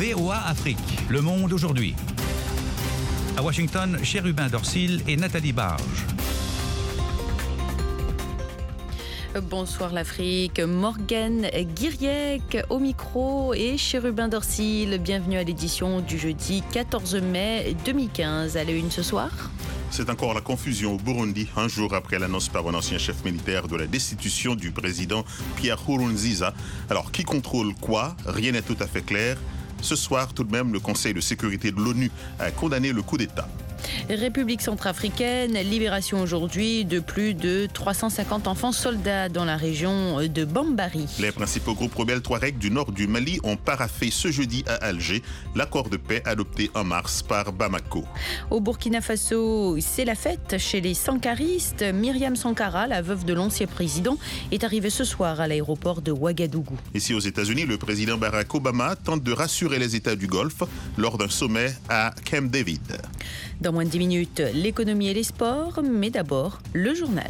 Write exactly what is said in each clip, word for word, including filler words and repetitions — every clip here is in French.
V O A Afrique, Le Monde aujourd'hui. À Washington, Chérubin Dorsil et Nathalie Barge. Bonsoir l'Afrique, Morgane Guiriec au micro et Chérubin Dorsil. Bienvenue à l'édition du jeudi quatorze mai deux mille quinze. À la une ce soir. C'est encore la confusion au Burundi, un jour après l'annonce par un ancien chef militaire de la destitution du président Pierre Nkurunziza. Alors, qui contrôle quoi? Rien n'est tout à fait clair. Ce soir, tout de même, le Conseil de sécurité de l'ONU a condamné le coup d'État. République centrafricaine, libération aujourd'hui de plus de trois cent cinquante enfants soldats dans la région de Bambari. Les principaux groupes rebelles Touareg du nord du Mali ont paraphé ce jeudi à Alger l'accord de paix adopté en mars par Bamako. Au Burkina Faso, c'est la fête chez les sankaristes. Myriam Sankara, la veuve de l'ancien président, est arrivée ce soir à l'aéroport de Ouagadougou. Ici aux États-Unis, le président Barack Obama tente de rassurer les États du Golfe lors d'un sommet à Camp David. Dans moins de dix minutes, l'économie et les sports, mais d'abord, le journal.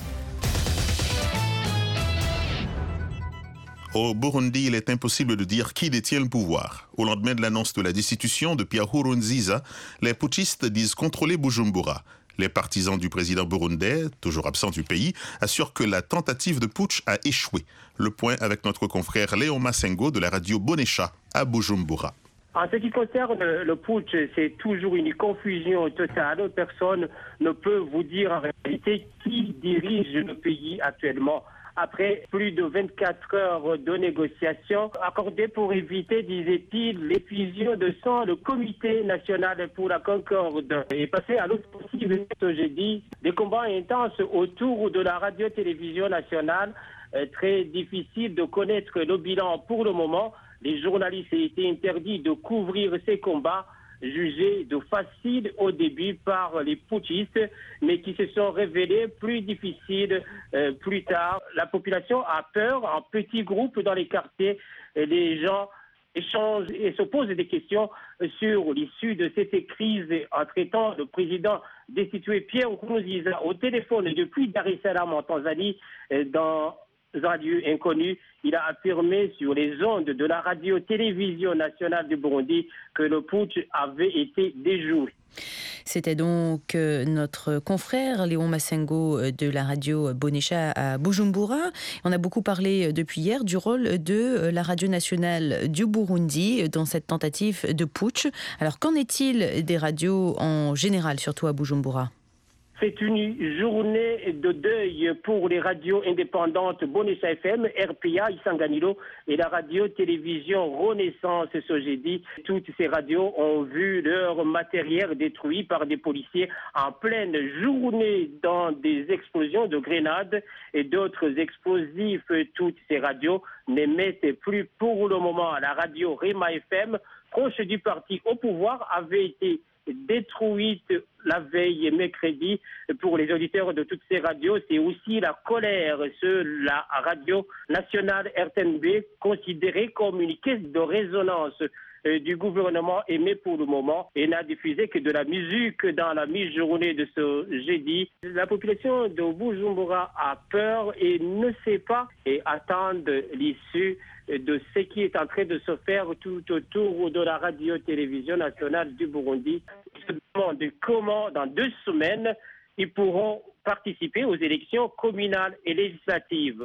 Au Burundi, il est impossible de dire qui détient le pouvoir. Au lendemain de l'annonce de la destitution de Pierre Nkurunziza, les putschistes disent contrôler Bujumbura. Les partisans du président burundais, toujours absent du pays, assurent que la tentative de putsch a échoué. Le point avec notre confrère Léon Massengo de la radio Bonesha à Bujumbura. En ce qui concerne le putsch, c'est toujours une confusion totale. Personne ne peut vous dire en réalité qui dirige le pays actuellement. Après plus de vingt-quatre heures de négociations accordées pour éviter, disait-il, l'effusion de sang, le Comité national pour la concorde est passé à l'offensive ce jeudi. Des combats intenses autour de la radio-télévision nationale. Très difficile de connaître le bilan pour le moment. Les journalistes ont été interdits de couvrir ces combats, jugés de faciles au début par les putschistes, mais qui se sont révélés plus difficiles euh, plus tard. La population a peur en petits groupes dans les quartiers. Les gens échangent et se posent des questions sur l'issue de cette crise en traitant le président destitué Pierre Nkurunziza au téléphone depuis Dar es Salaam en Tanzanie dans un lieu inconnu. Il a affirmé sur les ondes de la radio-télévision nationale du Burundi que le putsch avait été déjoué. C'était donc notre confrère Léon Massengo de la radio Bonesha à Bujumbura. On a beaucoup parlé depuis hier du rôle de la radio nationale du Burundi dans cette tentative de putsch. Alors qu'en est-il des radios en général, surtout à Bujumbura ? C'est une journée de deuil pour les radios indépendantes Bonesha F M, R P A, Isanganiro et la radio-télévision Renaissance ce jeudi. Toutes ces radios ont vu leur matériel détruit par des policiers en pleine journée dans des explosions de grenades et d'autres explosifs. Toutes ces radios n'émettent plus pour le moment. La radio Rema F M, proche du parti au pouvoir, avait été détruite la veille mercredi. Pour les auditeurs de toutes ces radios, c'est aussi la colère sur la radio nationale R T N B, considérée comme une caisse de résonance du gouvernement aimé pour le moment et n'a diffusé que de la musique dans la mi-journée de ce jeudi. La population de Bujumbura a peur et ne sait pas et attend l'issue de ce qui est en train de se faire tout autour de la radio-télévision nationale du Burundi. Ils se demandent comment, dans deux semaines, ils pourront participer aux élections communales et législatives.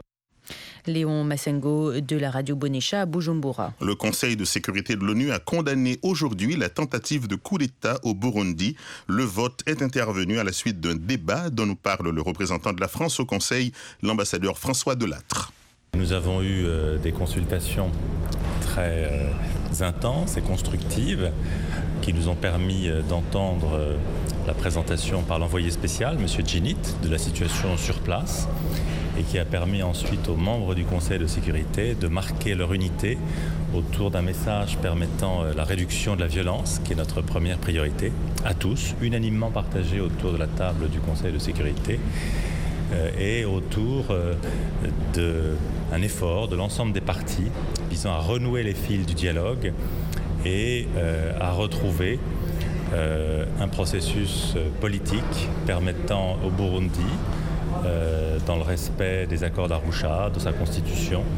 Léon Massengo de la radio Bonesha à Bujumbura. Le Conseil de sécurité de l'ONU a condamné aujourd'hui la tentative de coup d'État au Burundi. Le vote est intervenu à la suite d'un débat dont nous parle le représentant de la France au Conseil, l'ambassadeur François Delattre. Nous avons eu euh, des consultations très euh, intenses et constructives qui nous ont permis euh, d'entendre euh, la présentation par l'envoyé spécial, M. Djinit, de la situation sur place et qui a permis ensuite aux membres du Conseil de sécurité de marquer leur unité autour d'un message permettant euh, la réduction de la violence, qui est notre première priorité, à tous, unanimement partagé autour de la table du Conseil de sécurité. Et autour d'un effort de l'ensemble des partis visant à renouer les fils du dialogue et euh, à retrouver euh, un processus politique permettant au Burundi, euh, dans le respect des accords d'Arusha, de sa constitution,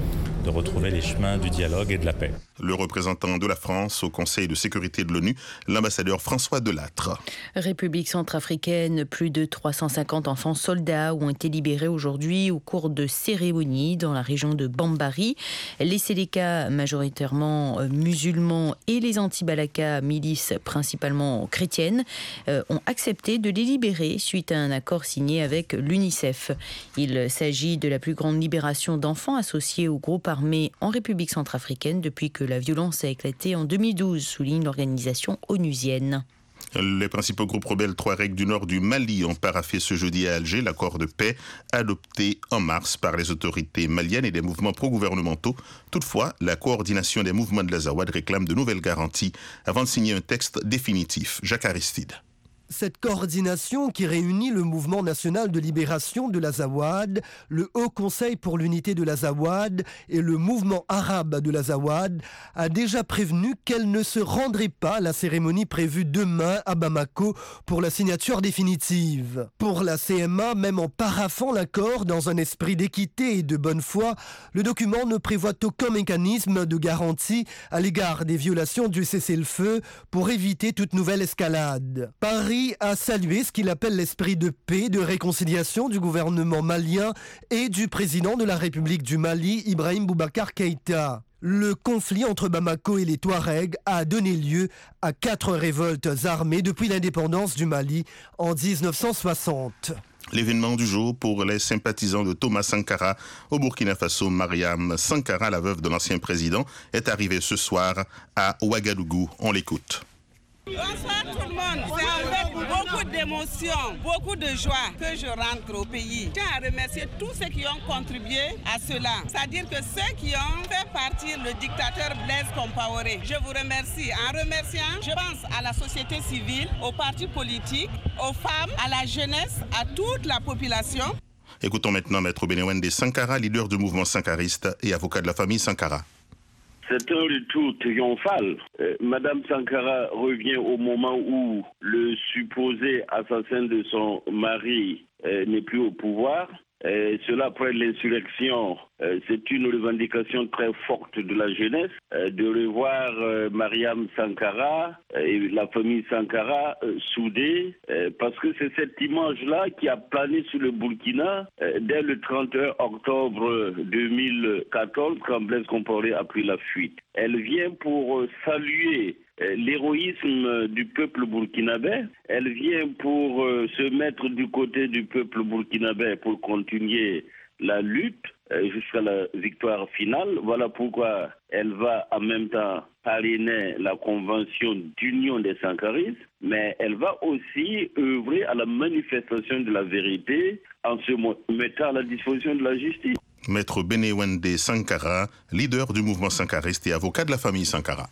de retrouver les chemins du dialogue et de la paix. Le représentant de la France au Conseil de sécurité de l'ONU, l'ambassadeur François Delattre. République centrafricaine, plus de trois cent cinquante enfants soldats ont été libérés aujourd'hui au cours de cérémonies dans la région de Bambari. Les Séléka, majoritairement musulmans, et les anti-Balaka, milices principalement chrétiennes, ont accepté de les libérer suite à un accord signé avec l'UNICEF. Il s'agit de la plus grande libération d'enfants associés au groupe armé en République centrafricaine depuis que la violence a éclaté en deux mille douze, souligne l'organisation onusienne. Les principaux groupes rebelles Touareg du nord du Mali ont paraphé ce jeudi à Alger l'accord de paix adopté en mars par les autorités maliennes et des mouvements pro-gouvernementaux. Toutefois, la coordination des mouvements de l'Azawad réclame de nouvelles garanties avant de signer un texte définitif. Jacques Aristide. Cette coordination qui réunit le Mouvement national de libération de l'Azawad, le Haut Conseil pour l'unité de l'Azawad et le Mouvement arabe de l'Azawad a déjà prévenu qu'elle ne se rendrait pas à la cérémonie prévue demain à Bamako pour la signature définitive. Pour la C M A, même en paraphant l'accord dans un esprit d'équité et de bonne foi, le document ne prévoit aucun mécanisme de garantie à l'égard des violations du cessez-le-feu pour éviter toute nouvelle escalade. Paris a salué ce qu'il appelle l'esprit de paix, de réconciliation du gouvernement malien et du président de la République du Mali, Ibrahim Boubacar Keïta. Le conflit entre Bamako et les Touaregs a donné lieu à quatre révoltes armées depuis l'indépendance du Mali en dix-neuf cent soixante. L'événement du jour pour les sympathisants de Thomas Sankara au Burkina Faso. Mariam Sankara, la veuve de l'ancien président, est arrivée ce soir à Ouagadougou. On l'écoute. Bonsoir tout le monde. C'est avec beaucoup d'émotion, beaucoup de joie que je rentre au pays. Je tiens à remercier tous ceux qui ont contribué à cela. C'est-à-dire que ceux qui ont fait partir le dictateur Blaise Compaoré. Je vous remercie. En remerciant, je pense à la société civile, aux partis politiques, aux femmes, à la jeunesse, à toute la population. Écoutons maintenant Maître Benewende Sankara, leader du mouvement sankariste et avocat de la famille Sankara. C'est un retour triomphal. Euh, Madame Sankara revient au moment où le supposé assassin de son mari euh, n'est plus au pouvoir. Euh, cela après l'insurrection, euh, c'est une revendication très forte de la jeunesse euh, de revoir euh, Mariam Sankara et la famille Sankara euh, soudée euh, parce que c'est cette image-là qui a plané sur le Burkina euh, dès le trente et un octobre deux mille quatorze quand Blaise Compaoré a pris la fuite. Elle vient pour euh, saluer l'héroïsme du peuple burkinabé. Elle vient pour euh, se mettre du côté du peuple burkinabé pour continuer la lutte euh, jusqu'à la victoire finale. Voilà pourquoi elle va en même temps parrainer la convention d'union des sankaristes, mais elle va aussi œuvrer à la manifestation de la vérité en se mettant à la disposition de la justice. Maître Benewende Sankara, leader du mouvement sankariste et avocat de la famille Sankara.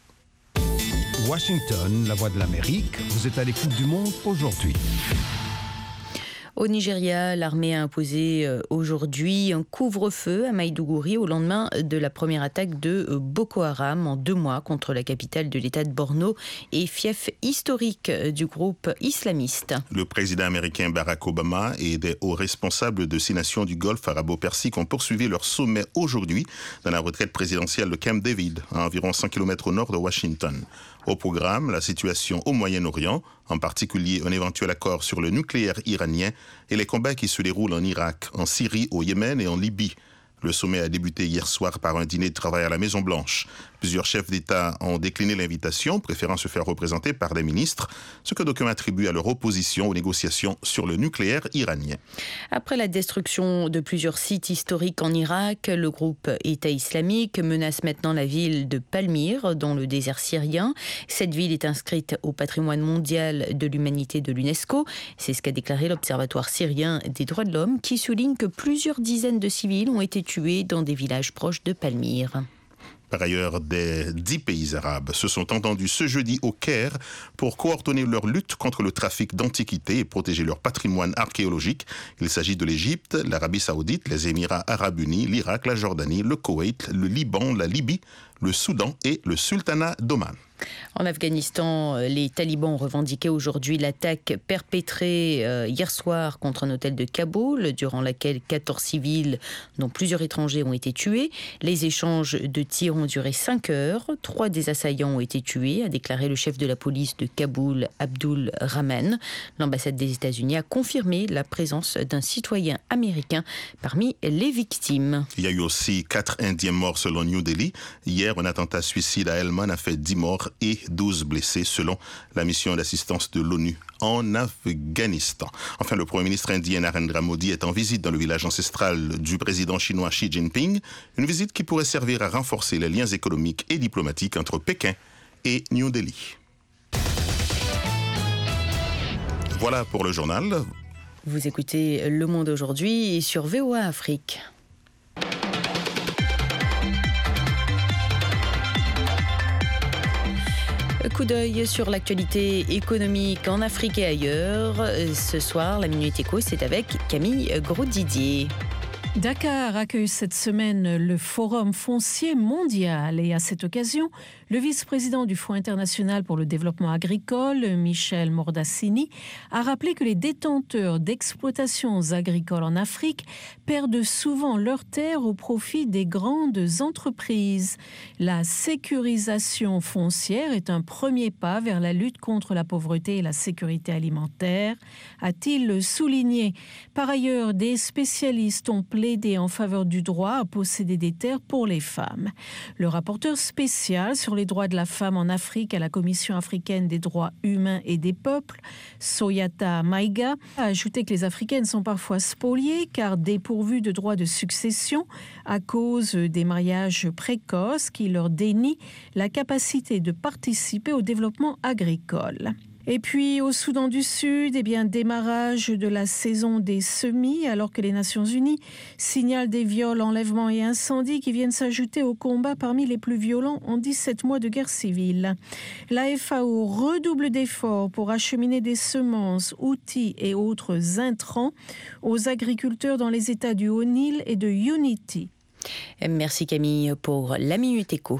Washington, la voix de l'Amérique, vous êtes à l'écoute du monde aujourd'hui. Au Nigeria, l'armée a imposé aujourd'hui un couvre-feu à Maïdougouri au lendemain de la première attaque de Boko Haram en deux mois contre la capitale de l'État de Borno et fief historique du groupe islamiste. Le président américain Barack Obama et des hauts responsables de six nations du Golfe arabo-persique ont poursuivi leur sommet aujourd'hui dans la retraite présidentielle de Camp David, à environ cent kilomètres au nord de Washington. Au programme, la situation au Moyen-Orient, en particulier un éventuel accord sur le nucléaire iranien et les combats qui se déroulent en Irak, en Syrie, au Yémen et en Libye. Le sommet a débuté hier soir par un dîner de travail à la Maison-Blanche. Plusieurs chefs d'État ont décliné l'invitation, préférant se faire représenter par des ministres, ce que d'aucuns attribuent à leur opposition aux négociations sur le nucléaire iranien. Après la destruction de plusieurs sites historiques en Irak, le groupe État islamique menace maintenant la ville de Palmyre, dans le désert syrien. Cette ville est inscrite au patrimoine mondial de l'humanité de l'UNESCO. C'est ce qu'a déclaré l'Observatoire syrien des droits de l'homme, qui souligne que plusieurs dizaines de civils ont été tués dans des villages proches de Palmyre. Par ailleurs, des dix pays arabes se sont entendus ce jeudi au Caire pour coordonner leur lutte contre le trafic d'antiquités et protéger leur patrimoine archéologique. Il s'agit de l'Égypte, l'Arabie saoudite, les Émirats arabes unis, l'Irak, la Jordanie, le Koweït, le Liban, la Libye, le Soudan et le Sultanat d'Oman. En Afghanistan, les talibans ont revendiqué aujourd'hui l'attaque perpétrée hier soir contre un hôtel de Kaboul, durant laquelle quatorze civils, dont plusieurs étrangers, ont été tués. Les échanges de tirs ont duré cinq heures. Trois des assaillants ont été tués, a déclaré le chef de la police de Kaboul, Abdul Rahman. L'ambassade des États-Unis a confirmé la présence d'un citoyen américain parmi les victimes. Il y a eu aussi quatre Indiens morts selon New Delhi. Hier, un attentat suicide à Helmand a fait dix morts et douze blessés selon la mission d'assistance de l'ONU en Afghanistan. Enfin, le Premier ministre indien Narendra Modi est en visite dans le village ancestral du président chinois Xi Jinping, une visite qui pourrait servir à renforcer les liens économiques et diplomatiques entre Pékin et New Delhi. Voilà pour le journal. Vous écoutez Le Monde aujourd'hui sur V O A Afrique. Coup d'œil sur l'actualité économique en Afrique et ailleurs. Ce soir, la Minute Éco, c'est avec Camille Gros-Didier. Dakar accueille cette semaine le Forum foncier mondial et à cette occasion, le vice-président du Fonds international pour le développement agricole, Michel Mordassini, a rappelé que les détenteurs d'exploitations agricoles en Afrique perdent souvent leurs terres au profit des grandes entreprises. La sécurisation foncière est un premier pas vers la lutte contre la pauvreté et la sécurité alimentaire, a-t-il souligné. Par ailleurs, des spécialistes ont plaidé en faveur du droit à posséder des terres pour les femmes. Le rapporteur spécial sur les droits de la femme en Afrique à la Commission africaine des droits humains et des peuples, Soyata Maïga, a ajouté que les Africaines sont parfois spoliées car dépourvues de droits de succession à cause des mariages précoces qui leur dénient la capacité de participer au développement agricole. Et puis au Soudan du Sud, eh bien, démarrage de la saison des semis alors que les Nations Unies signalent des viols, enlèvements et incendies qui viennent s'ajouter aux combats parmi les plus violents en dix-sept mois de guerre civile. La F A O redouble d'efforts pour acheminer des semences, outils et autres intrants aux agriculteurs dans les États du Haut-Nil et de Unity. Merci Camille pour la Minute Éco.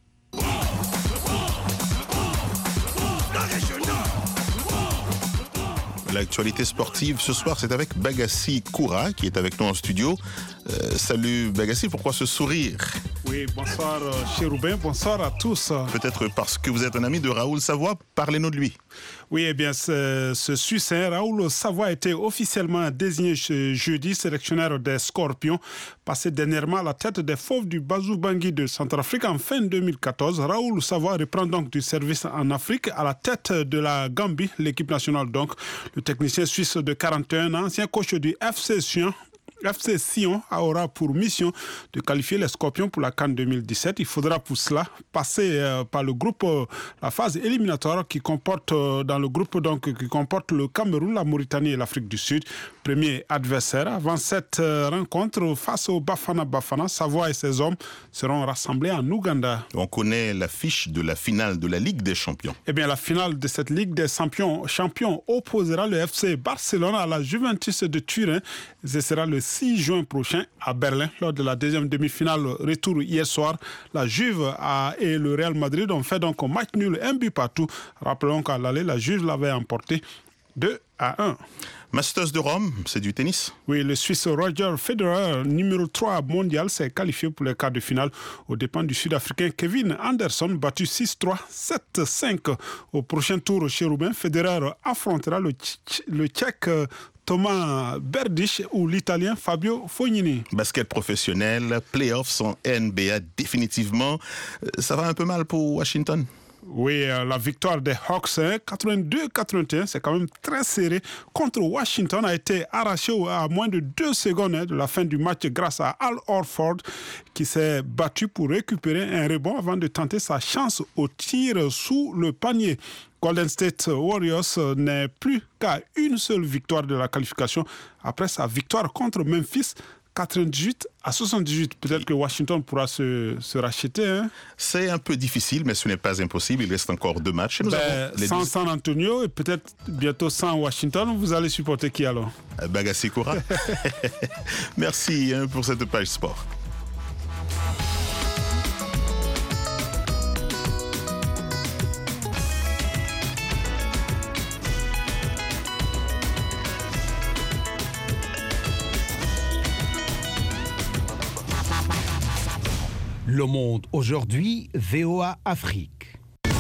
L'actualité sportive ce soir, c'est avec Bagassi Koura qui est avec nous en studio. Euh, salut Bagassi, pourquoi ce sourire? Oui, bonsoir Chérubin, bonsoir à tous. Peut-être parce que vous êtes un ami de Raoul Savoie, parlez-nous de lui. Oui, eh bien, ce, ce Suisse, hein, Raoul Savoie a été officiellement désigné jeudi sélectionneur des Scorpions, passé dernièrement à la tête des Fauves du Bazou-Bangui de Centrafrique en fin deux mille quatorze. Raoul Savoie reprend donc du service en Afrique à la tête de la Gambie, l'équipe nationale donc. Le technicien suisse de quarante et un ans, ancien coach du F C Sion, F C Sion aura pour mission de qualifier les Scorpions pour la CAN deux mille dix-sept. Il faudra pour cela passer euh, par le groupe, euh, la phase éliminatoire qui comporte euh, dans le groupe donc qui comporte le Cameroun, la Mauritanie et l'Afrique du Sud. Premier adversaire avant cette euh, rencontre face au Bafana Bafana. Savoie et ses hommes seront rassemblés en Ouganda. On connaît l'affiche de la finale de la Ligue des Champions. Eh bien, la finale de cette Ligue des Champions, champions opposera le F C Barcelone à la Juventus de Turin. Ce sera le six juin prochain à Berlin, lors de la deuxième demi-finale retour hier soir. La Juve a, et le Real Madrid ont fait donc un match nul, un but partout. Rappelons qu'à l'aller, la Juve l'avait emporté deux à un. Masters de Rome, c'est du tennis? Oui, le Suisse Roger Federer, numéro trois mondial, s'est qualifié pour les quarts de finale aux dépens du Sud-Africain Kevin Anderson, battu six trois, sept cinq. Au prochain tour chez Roubaix, Federer affrontera le, tch- le Tchèque Thomas Berdych ou l'Italien Fabio Fognini. Basket professionnel, playoffs en N B A définitivement. Ça va un peu mal pour Washington? Oui, euh, la victoire des Hawks, hein, quatre-vingt-deux quatre-vingt-un, c'est quand même très serré. Contre Washington a été arraché à moins de deux secondes hein, de la fin du match grâce à Al Horford qui s'est battu pour récupérer un rebond avant de tenter sa chance au tir sous le panier. Golden State Warriors n'est plus qu'à une seule victoire de la qualification après sa victoire contre Memphis. quatre-vingt-dix-huit à soixante-dix-huit. Peut-être que Washington pourra se, se racheter. Hein? C'est un peu difficile, mais ce n'est pas impossible. Il reste encore deux matchs. Nous ben, les sans deux... San Antonio et peut-être bientôt sans Washington, vous allez supporter qui alors? Bagassi Koura. Merci hein, pour cette page sport. Le Monde aujourd'hui, V O A Afrique.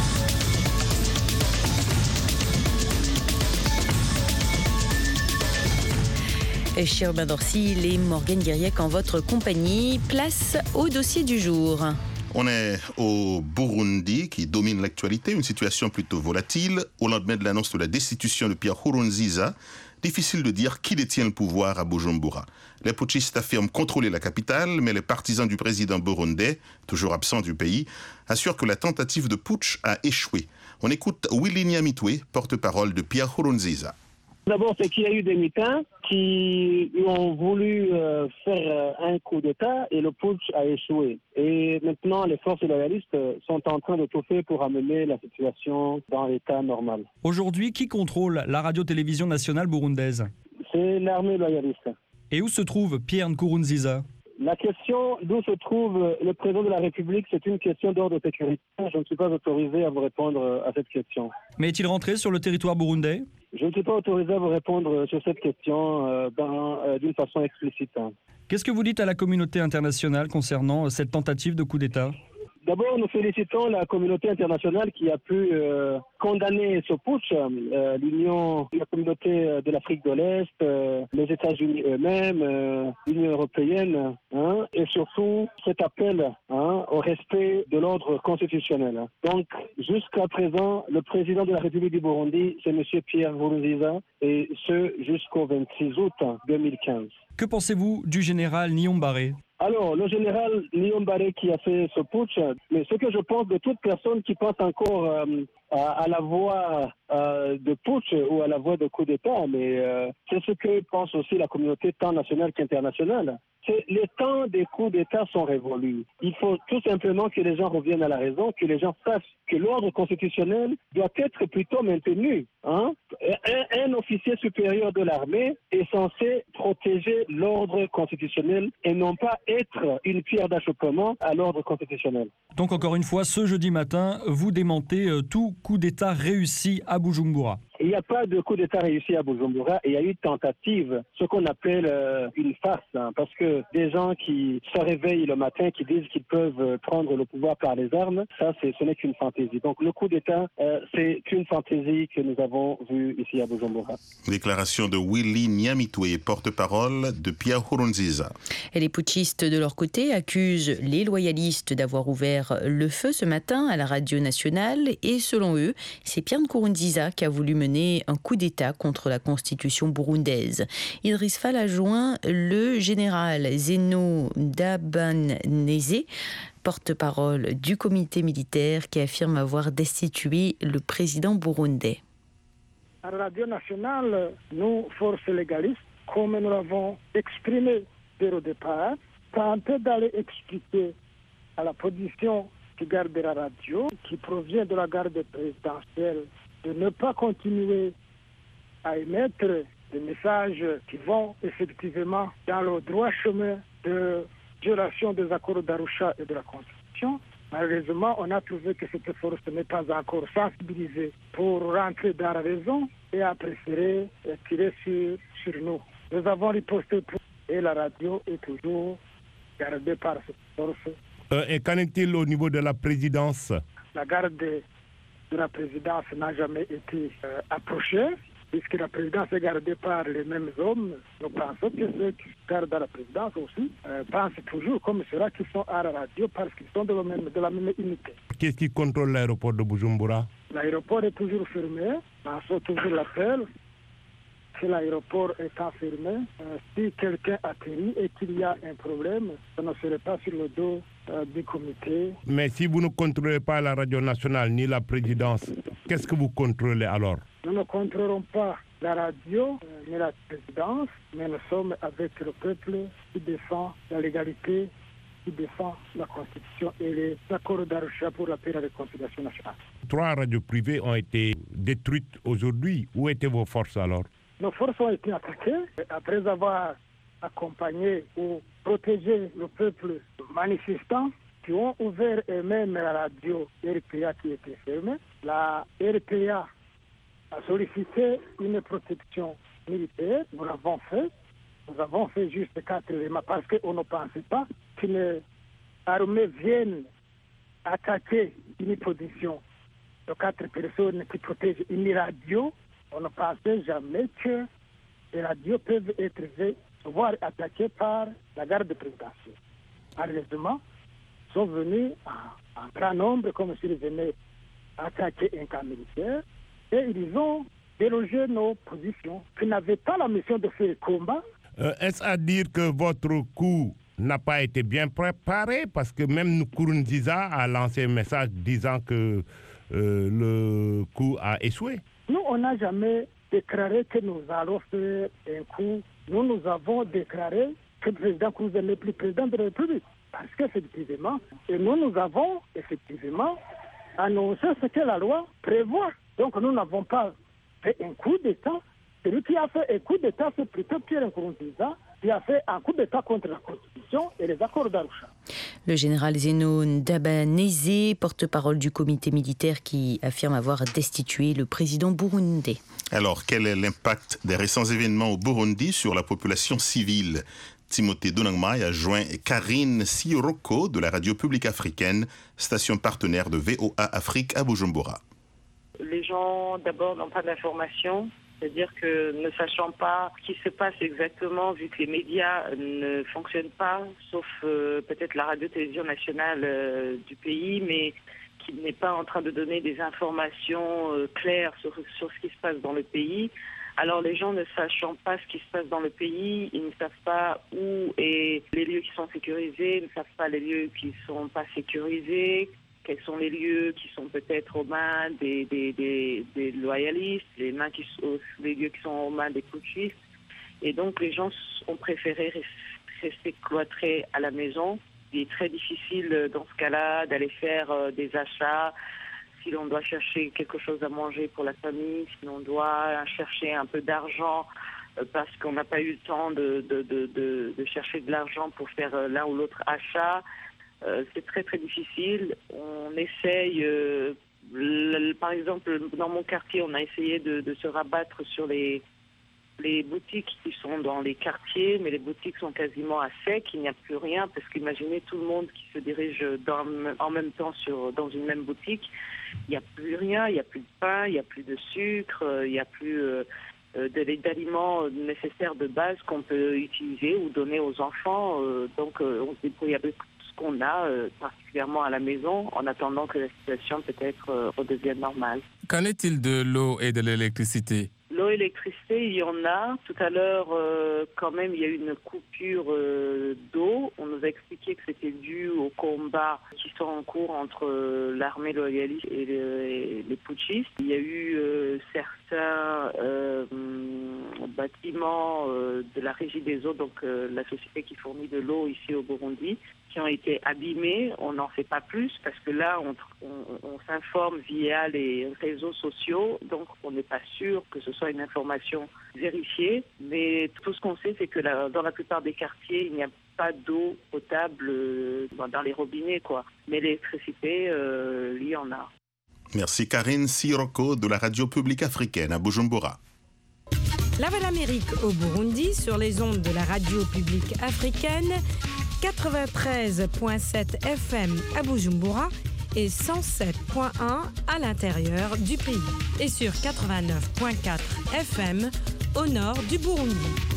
Cher Urbain Dorcil et Morgane Guiriec en votre compagnie. Place au dossier du jour. On est au Burundi qui domine l'actualité, une situation plutôt volatile. Au lendemain de l'annonce de la destitution de Pierre Nkurunziza, difficile de dire qui détient le pouvoir à Bujumbura. Les putschistes affirment contrôler la capitale, mais les partisans du président burundais, toujours absent du pays, assurent que la tentative de putsch a échoué. On écoute Willy Nyamitwe, porte-parole de Pierre Nkurunziza. D'abord, c'est qu'il y a eu des militants qui ont voulu euh, faire euh, un coup d'État et le putsch a échoué. Et maintenant, les forces loyalistes sont en train de tout faire pour amener la situation dans l'état normal. Aujourd'hui, qui contrôle la radio-télévision nationale burundaise ? C'est l'armée loyaliste. Et où se trouve Pierre Nkurunziza ? La question d'où se trouve le président de la République, c'est une question d'ordre sécuritaire. Je ne suis pas autorisé à vous répondre à cette question. Mais est-il rentré sur le territoire burundais ? Je ne suis pas autorisé à vous répondre sur cette question euh, ben, euh, d'une façon explicite. Qu'est-ce que vous dites à la communauté internationale concernant cette tentative de coup d'État ? D'abord, nous félicitons la communauté internationale qui a pu euh, condamner ce putsch, euh, l'Union, la communauté de l'Afrique de l'Est, euh, les États-Unis eux-mêmes, euh, l'Union européenne, hein, et surtout cet appel hein, au respect de l'ordre constitutionnel. Donc, jusqu'à présent, le président de la République du Burundi, c'est M. Pierre Nkurunziza, et ce jusqu'au vingt-six août deux mille quinze. Que pensez-vous du général Niyombare ? Alors, le général Niyombare qui a fait ce putsch, mais ce que je pense de toute personne qui pense encore euh, à, à la voie euh, de putsch ou à la voie de coup d'État, mais euh, c'est ce que pense aussi la communauté tant nationale qu'internationale. C'est, les temps des coups d'État sont révolus. Il faut tout simplement que les gens reviennent à la raison, que les gens sachent que l'ordre constitutionnel doit être plutôt maintenu. Hein? Un, un officier supérieur de l'armée est censé protéger l'ordre constitutionnel et non pas être une pierre d'achoppement à l'ordre constitutionnel. Donc encore une fois, ce jeudi matin, vous démentez euh, tout coup d'État réussi à Bujumbura. Il n'y a pas de coup d'État réussi à Bujumbura et il y a eu tentative, ce qu'on appelle euh, une farce, hein, parce que des gens qui se réveillent le matin, qui disent qu'ils peuvent prendre le pouvoir par les armes, ça c'est, ce n'est qu'une fantaisie. Donc le coup d'État, euh, c'est une fantaisie que nous avons vue ici à Bujumbura. Déclaration de Willy Nyamitwe, porte-parole de Pierre Nkurunziza. Et les putschistes de leur côté accusent les loyalistes d'avoir ouvert le feu ce matin à la radio nationale et selon eux, c'est Pierre Nkurunziza qui a voulu mener un coup d'État contre la constitution burundaise. Idriss Fall a joint le général Zeno Dabanese, porte-parole du comité militaire qui affirme avoir destitué le président burundais. À la radio nationale, nous, forces légalistes, comme nous l'avons exprimé dès le départ, tenter d'aller expliquer à la position qui garde la radio, qui provient de la garde présidentielle, de ne pas continuer à émettre des messages qui vont effectivement dans le droit chemin de violation des accords d'Arusha et de la Constitution. Malheureusement, on a trouvé que cette force n'est pas encore sensibilisée pour rentrer dans la raison et a préféré tirer sur, sur nous. Nous avons riposté pour et la radio est toujours gardée par cette force. Euh, et qu'en est-il au niveau de la présidence ? La garde de la présidence n'a jamais été euh, approchée, puisque la présidence est gardée par les mêmes hommes. Nous pensons que ceux qui gardent la présidence aussi euh, pensent toujours comme ceux-là qui sont à la radio parce qu'ils sont de la même, de la même unité. Qu'est-ce qui contrôle l'aéroport de Bujumbura ? L'aéroport est toujours fermé. Nous lançons toujours l'appel. Si l'aéroport est fermé, euh, si quelqu'un atterrit et qu'il y a un problème, ça ne serait pas sur le dos euh, du comité. Mais si vous ne contrôlez pas la radio nationale ni la présidence, qu'est-ce que vous contrôlez alors ? Nous ne contrôlons pas la radio euh, ni la présidence, mais nous sommes avec le peuple qui défend la légalité, qui défend la Constitution et les accords d'Arusha pour la paix et la réconciliation nationale. Trois radios privées ont été détruites aujourd'hui. Où étaient vos forces alors ? Nos forces ont été attaquées après avoir accompagné ou protégé le peuple manifestant qui ont ouvert eux-mêmes la radio R P A qui était fermée. La R P A a sollicité une protection militaire. Nous l'avons fait. Nous avons fait juste quatre éléments parce qu'on ne pensait pas qu'une armées viennent attaquer une position de quatre personnes qui protègent une radio, on ne pensait jamais que les radios peuvent être voire attaquées par la garde présidentielle. Malheureusement, ils sont venus en, en grand nombre, comme s'ils venaient attaquer un camp militaire, et ils ont délogé nos positions, qui n'avaient pas la mission de faire combat. Euh, est-ce à dire que votre coup n'a pas été bien préparé? Parce que même Nkurunziza a lancé un message disant que euh, le coup a échoué. Nous, on n'a jamais déclaré que nous allons faire un coup. Nous, nous avons déclaré que le président Kourouza n'est plus président de la République. Parce qu'effectivement, et nous, nous avons effectivement annoncé ce que la loi prévoit. Donc, nous n'avons pas fait un coup d'État. Celui qui a fait un coup d'État, c'est plutôt Pierre Nkurunziza, qui a fait un coup d'État contre la Constitution et les accords d'Arusha. Le général Zeno Ndabaneze, porte-parole du comité militaire qui affirme avoir destitué le président burundais. Alors, quel est l'impact des récents événements au Burundi sur la population civile? Timothée Donangmai a joint Karine Siroko de la radio publique africaine, station partenaire de V O A Afrique à Bujumbura. Les gens, d'abord, n'ont pas d'informations. C'est-à-dire que ne sachant pas ce qui se passe exactement, vu que les médias ne fonctionnent pas, sauf euh, peut-être la radio-télévision nationale euh, du pays, mais qui n'est pas en train de donner des informations euh, claires sur, sur ce qui se passe dans le pays. Alors les gens ne sachant pas ce qui se passe dans le pays, ils ne savent pas où est les lieux qui sont sécurisés, ils ne savent pas les lieux qui ne sont pas sécurisés, quels sont les lieux qui sont peut-être aux mains des, des, des, des loyalistes, les, mains qui, les lieux qui sont aux mains des putschistes. Et donc les gens ont préféré rester cloîtrés à la maison. Il est très difficile dans ce cas-là d'aller faire des achats. Si l'on doit chercher quelque chose à manger pour la famille, si l'on doit chercher un peu d'argent parce qu'on n'a pas eu le temps de, de, de, de, de chercher de l'argent pour faire l'un ou l'autre achat, euh, c'est très très difficile. On essaye, euh, le, par exemple dans mon quartier, on a essayé de, de se rabattre sur les, les boutiques qui sont dans les quartiers, mais les boutiques sont quasiment à sec, il n'y a plus rien, parce qu'imaginez tout le monde qui se dirige dans, en même temps sur, dans une même boutique, il n'y a plus rien, il n'y a plus de pain, il n'y a plus de sucre, il n'y a plus euh, d'aliments nécessaires de base qu'on peut utiliser ou donner aux enfants, euh, donc euh, on se débrouille avec ce qu'on a, euh, particulièrement à la maison, en attendant que la situation peut-être euh, redevienne normale. Qu'en est-il de l'eau et de l'électricité ? L'eau, électricité, il y en a. Tout à l'heure, euh, quand même, il y a eu une coupure euh, d'eau. On nous a expliqué que c'était dû aux combats qui sont en cours entre euh, l'armée loyaliste et, le, et les putschistes. Il y a eu euh, certains euh, bâtiments euh, de la Régie des eaux, donc euh, la société qui fournit de l'eau ici au Burundi, qui ont été abîmés. On n'en sait pas plus parce que là, on, on, on s'informe via les réseaux sociaux, donc on n'est pas sûr que ce soit une information vérifiée. Mais tout ce qu'on sait, c'est que la, dans la plupart des quartiers, il n'y a pas d'eau potable euh, dans les robinets, quoi. Mais l'électricité, euh, il y en a. Merci Karine Siroko de la radio publique africaine à Bujumbura. La Voix d'Amérique au Burundi sur les ondes de la radio publique africaine, quatre-vingt-treize virgule sept F M à Bujumbura et cent sept virgule un à l'intérieur du pays et sur quatre-vingt-neuf virgule quatre F M au nord du Burundi.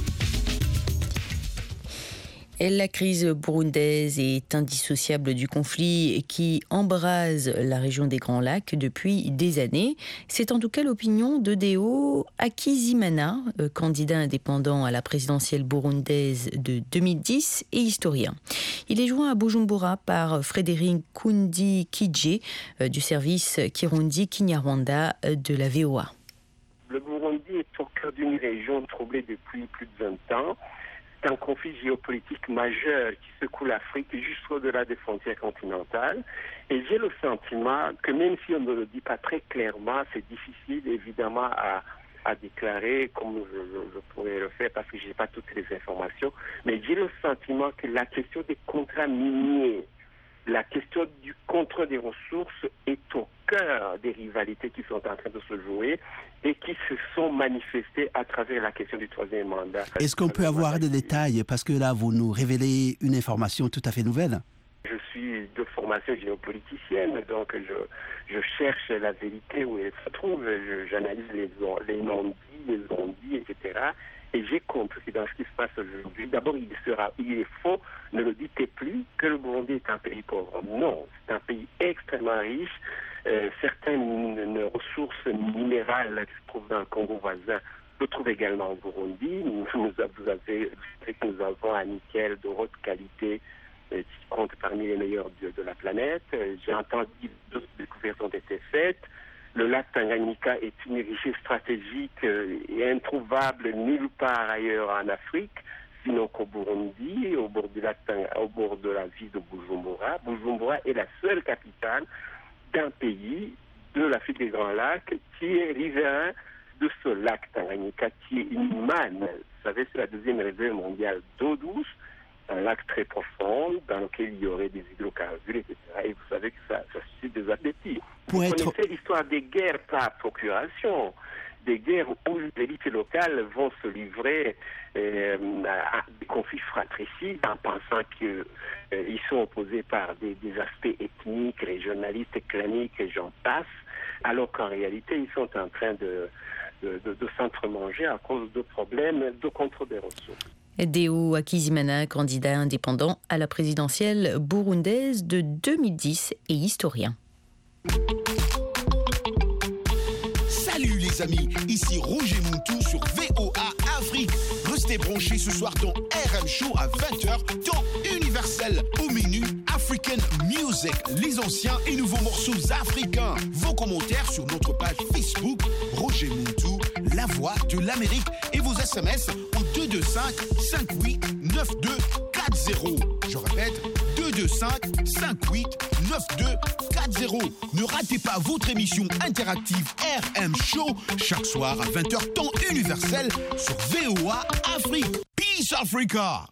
La crise burundaise est indissociable du conflit qui embrase la région des Grands Lacs depuis des années. C'est en tout cas l'opinion de Deo Hakizimana, candidat indépendant à la présidentielle burundaise de deux mille dix et historien. Il est joint à Bujumbura par Frédéric Kundi Kidje du service Kirundi Kinyarwanda de la V O A. Le Burundi est au cœur d'une région troublée depuis plus de vingt ans. C'est un conflit géopolitique majeur qui secoue l'Afrique jusqu'au-delà des frontières continentales. Et j'ai le sentiment que même si on ne le dit pas très clairement, c'est difficile évidemment à, à déclarer comme je, je, je pourrais le faire parce que je n'ai pas toutes les informations. Mais j'ai le sentiment que la question des contrats miniers, la question du contrôle des ressources est au cœur des rivalités qui sont en train de se jouer et qui se sont manifestées à travers la question du troisième mandat. Est-ce qu'on peut avoir des détails? Parce que là, vous nous révélez une information tout à fait nouvelle. je suis de formation géopoliticienne, donc je, je cherche la vérité où elle se trouve, je, j'analyse les, les non-dits, les on-dits, et cetera. Et j'ai compris dans ce qui se passe aujourd'hui, d'abord il sera, il est faux, ne le dites plus, que le Burundi est un pays pauvre. Non, c'est un pays extrêmement riche. Euh, certaines ressources minérales qui se trouvent dans le Congo voisin se trouvent également au Burundi. Nous, nous, vous avez, vous savez que nous avons un nickel de haute qualité euh, qui compte parmi les meilleurs de, de la planète. Euh, j'ai entendu d'autres découvertes ont été faites. Le lac Tanganyika est une richesse stratégique euh, et introuvable nulle part ailleurs en Afrique, sinon qu'au Burundi, au bord du lac, au bord de la ville de Bujumbura. Bujumbura est la seule capitale d'un pays de l'Afrique des Grands Lacs qui est riverain de ce lac Tanganyika, qui est une manne. Vous savez, c'est la deuxième réserve mondiale d'eau douce, un lac très profond dans lequel il y aurait des hydrocarbures, et cetera. Et vous savez que ça, ça suscite des appétits. Vous être... connaissez l'histoire des guerres par procuration, des guerres où les élites locales vont se livrer euh, à des conflits fratricides en pensant qu'ils euh, sont opposés par des, des aspects ethniques, régionalistes, claniques, et j'en passe, alors qu'en réalité, ils sont en train de, de, de, de s'entremanger à cause de problèmes de contrôle des ressources. Deo Hakizimana, candidat indépendant à la présidentielle burundaise de deux mille dix et historien. Salut les amis, ici Roger Muntu sur V O A Afrique. Restez branchés ce soir dans R M Show à vingt heures, temps universel. Au menu, African Music, les anciens et nouveaux morceaux africains. Vos commentaires sur notre page Facebook, Roger Muntu, la voix de l'Amérique. Et vos S M S au deux deux cinq, cinq huit, neuf deux quatre zéro. Je répète, deux deux cinq, cinq huit, neuf deux quatre zéro. Ne ratez pas votre émission interactive R M Show chaque soir à vingt heures temps universel sur V O A Afrique. Peace Africa!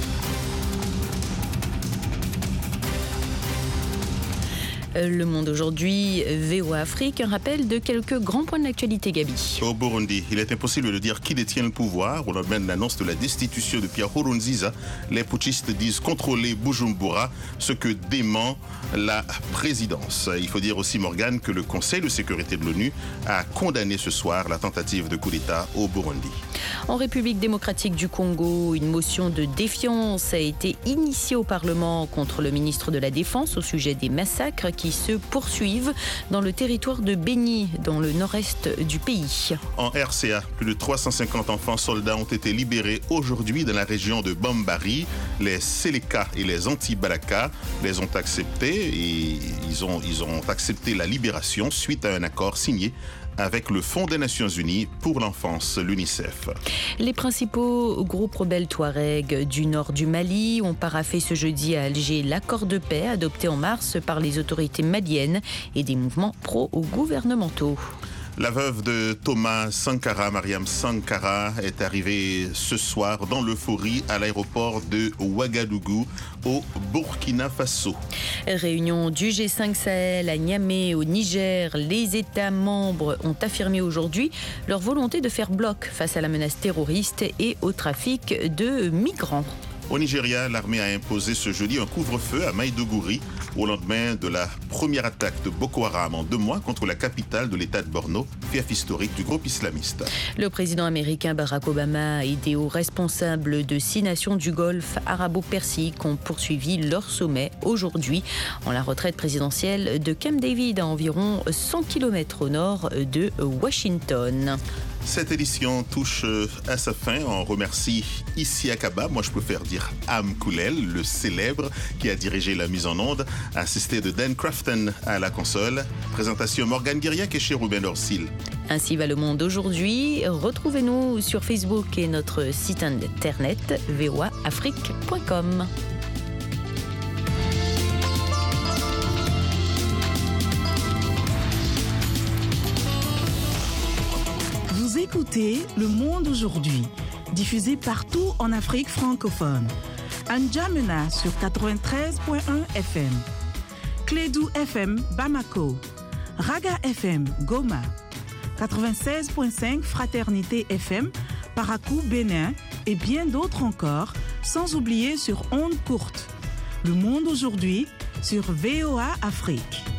Le Monde aujourd'hui, V O A Afrique, un rappel de quelques grands points de l'actualité, Gabi. Au Burundi, il est impossible de dire qui détient le pouvoir. Au lendemain de l'annonce de la destitution de Pierre Nkurunziza, les putschistes disent contrôler Bujumbura, ce que dément la présidence. Il faut dire aussi, Morgane, que le Conseil de sécurité de l'ONU a condamné ce soir la tentative de coup d'État au Burundi. En République démocratique du Congo, une motion de défiance a été initiée au Parlement contre le ministre de la Défense au sujet des massacres qui se poursuivent dans le territoire de Beni, dans le nord-est du pays. En R C A, plus de trois cent cinquante enfants soldats ont été libérés aujourd'hui dans la région de Bambari. Les Seleka et les Anti-Balaka les ont acceptés et ils ont, ils ont accepté la libération suite à un accord signé avec le Fonds des Nations Unies pour l'enfance, l'UNICEF. Les principaux groupes rebelles Touareg du nord du Mali ont paraphé ce jeudi à Alger l'accord de paix adopté en mars par les autorités maliennes et des mouvements pro-gouvernementaux. La veuve de Thomas Sankara, Mariam Sankara, est arrivée ce soir dans l'euphorie à l'aéroport de Ouagadougou, au Burkina Faso. Réunion du G cinq Sahel à Niamey, au Niger. Les États membres ont affirmé aujourd'hui leur volonté de faire bloc face à la menace terroriste et au trafic de migrants. Au Nigeria, l'armée a imposé ce jeudi un couvre-feu à Maïdougouri au lendemain de la première attaque de Boko Haram en deux mois contre la capitale de l'État de Borno, fief historique du groupe islamiste. Le président américain Barack Obama et des hauts responsables de six nations du Golfe arabo-persique ont poursuivi leur sommet aujourd'hui en la retraite présidentielle de Camp David à environ cent kilomètres au nord de Washington. Cette édition touche à sa fin. On remercie Issi Akaba, moi je préfère dire Am Koulel, le célèbre, qui a dirigé la mise en onde, assisté de Dan Crafton à la console. Présentation Morgane Guiriac et chez Ruben Orsil. Ainsi va le monde aujourd'hui. Retrouvez-nous sur Facebook et notre site internet v o a afrique point com. Vous écoutez Le Monde aujourd'hui, diffusé partout en Afrique francophone. À N'Djamena sur quatre-vingt-treize point un F M, Clédou F M Bamako, Raga F M Goma, quatre-vingt-seize point cinq Fraternité F M Parakou Bénin et bien d'autres encore, sans oublier sur ondes courtes. Le monde aujourd'hui sur V O A Afrique.